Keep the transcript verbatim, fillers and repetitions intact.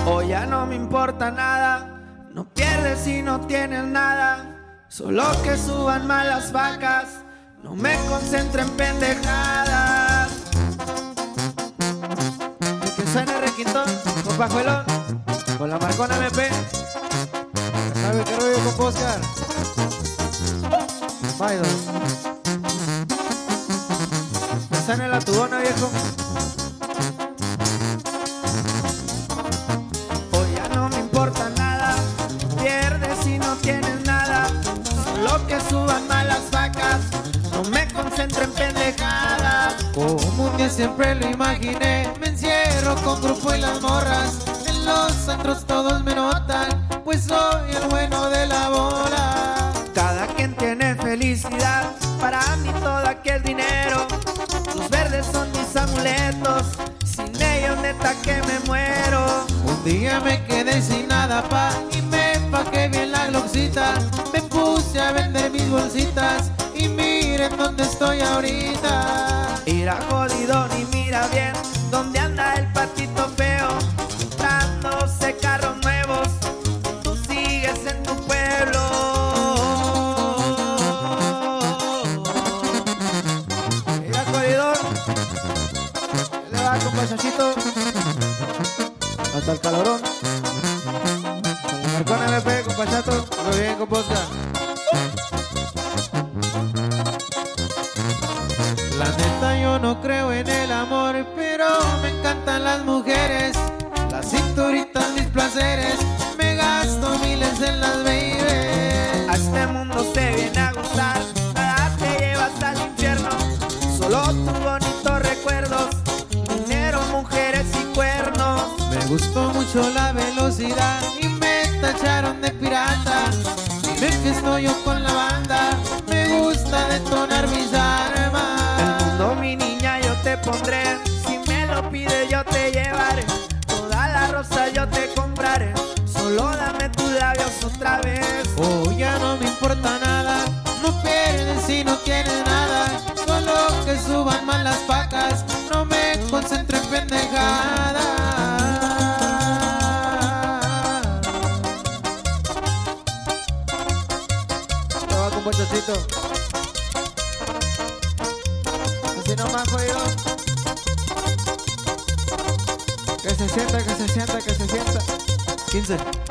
Hoy ya no me importa nada, no pierdes si no tienes nada. Solo que suban más las vacas, no me concentro en pendejadas. Y que suene requintón con Pajuelón, con la Marcona M P. ¿Sabe qué rollo con Oscar? Baido. Que suene la tubona, viejo. Hoy ya no me importa nada, pierdes si no tienes nada. Solo que suban más las vacas, no me concentro en pendejadas. Como un día siempre lo imaginé, me encierro con grupo y las morras. En los antros todos me notan, pues soy el bueno de la bola. Cada quien tiene felicidad, para mí todo aquel dinero. Los verdes son mis amuletos, sin ellos neta que me muero. Un día me quedé sin nada pa' y me paqué bien la gloxita. Me puse a vender mis bolsitas y miren dónde estoy ahorita. Mira jodido ni mira bien, dónde anda el patito feo, comprándose carros nuevos. Tú sigues en tu pueblo. Mira jodidor, ¿qué le va con pachachito? Hasta el calorón. Marcona M P con Pachato, muy bien con Posca. La neta yo no creo en el amor, pero me encantan las mujeres. Las cinturitas, mis placeres, me gasto miles en las babies. A este mundo se viene a gustar, nada te lleva hasta el infierno. Solo tus bonitos recuerdos, dinero, mujeres y cuernos. Me gustó mucho la velocidad y me tacharon de pirata. Dime que estoy yo con la banda, me gusta detonar mis armas. El mundo, mi niña, yo te pondré, si me lo pides yo te llevaré. Toda la rosa yo te compraré, solo dame tus labios otra vez. Oh, ya no me importa nada, no pierdes si no tienes nada. Solo que suban más las pacas, no me concentro en pendejadas. Con Pochocito, así nomás jodido. Que se sienta, que se sienta, que se sienta. quince